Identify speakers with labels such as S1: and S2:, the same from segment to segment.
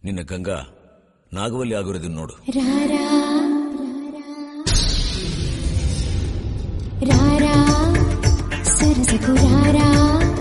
S1: ನಿನ್ನ ಗಂಗಾ ನಾಗವಲ್ಲಿ ಆಗುರದು ನೋಡು.
S2: రారా సరసకు రారా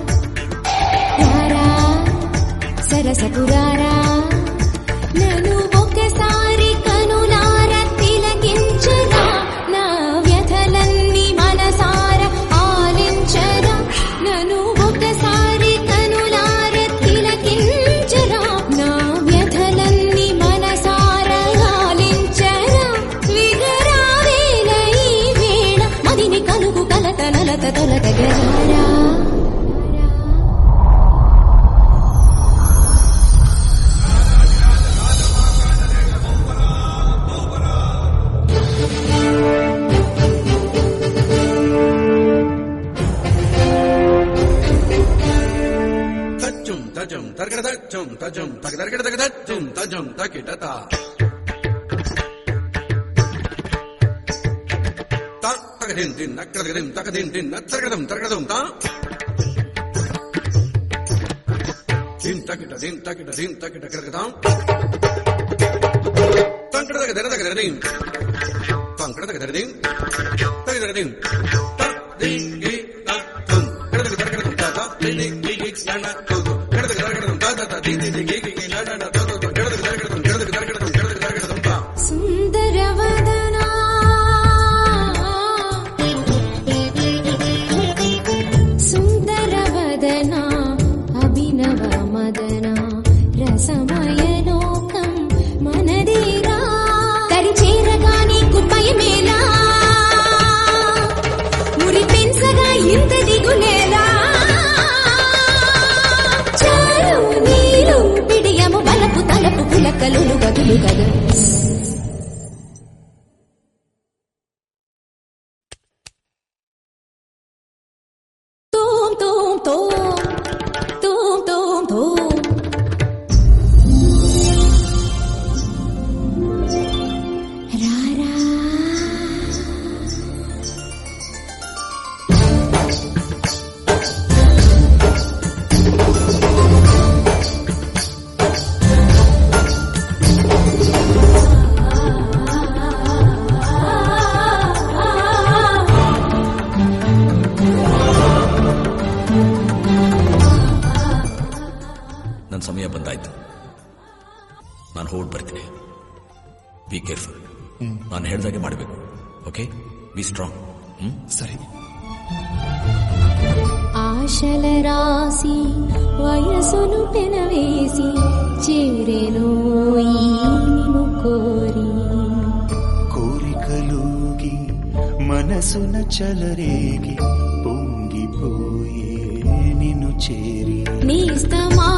S2: రారా సరసకు రారా నన్ను ఒక్కసారి కనులార తిలకించరా నా వ్యథలన్నీ మనసార ఆలించరా నన్ను ఒక్కసారి కనులార తిలకించరా నా వ్యథలన్నీ మనసార ఆలించరా విగరావేల ఈ వేళ మదిని కలుగు కలత నలత తొలగరారా
S3: తజం తగదగదగదజం తజం తకిటత తగదిన్ దిన్ నక్కదగదిన్ తగదిన్ దిన్ నత్తగదం తగదం తా దిన్ తకిట దిన్ తకిట దిన్ తకిట కరగదాం తంకడదగదగదగదగదిన్ తంకడదగదగదిన్ తగదగదిన్ తదిగి తతం కడదగదగదగదం తా దిని గిగి నండ తోదు
S2: సుందరవదనా సుందరవదనా అభినవ మదనా రసమయ లోకం మనదేరా కరిచేరగాని కుప్పయమేలా మురి పెంచగా ఇంత దిగులేలా తలపు పులకలు గదులు కదా తోం తోం తోం తోం తోం తోం రారా
S1: ನನ್ನ ಸಮಯ ಬಂದಾಯ್ತು. ನಾನು ಹೊರಟು ಬರ್ತೀನಿ. Be careful. ನಾನು ಹೇಳ್ದಾಗೆ ಮಾಡಬೇಕು. Okay, be strong. ಸರಿ.
S2: ఆశల రాసి వయసును పెనవేసి చేరెను నిన్ను కోరి
S4: కోరికలుగి మనసున చలరేగి పొంగిపోయే నిన్ను చేరి
S2: నీస్తమా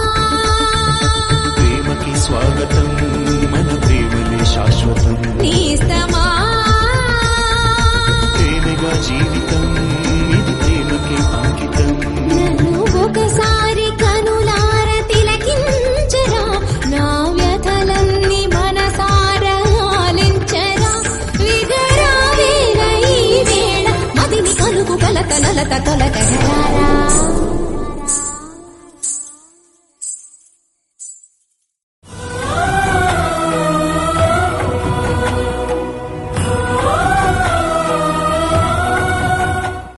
S4: ప్రేమకి స్వాగతం మన ప్రేమలే శాశ్వతం
S2: నీస్తమా
S4: ప్రేమగా జీవితం ఇది ప్రేమకి అంకితం
S2: నన్ను ఒకసారి కనులార తిలకించరా నా వ్యథలన్నీ మనసార ఆలించరా విగరావేల ఈ వేళ మదిని కలుగు కలత నలత తొలగరారా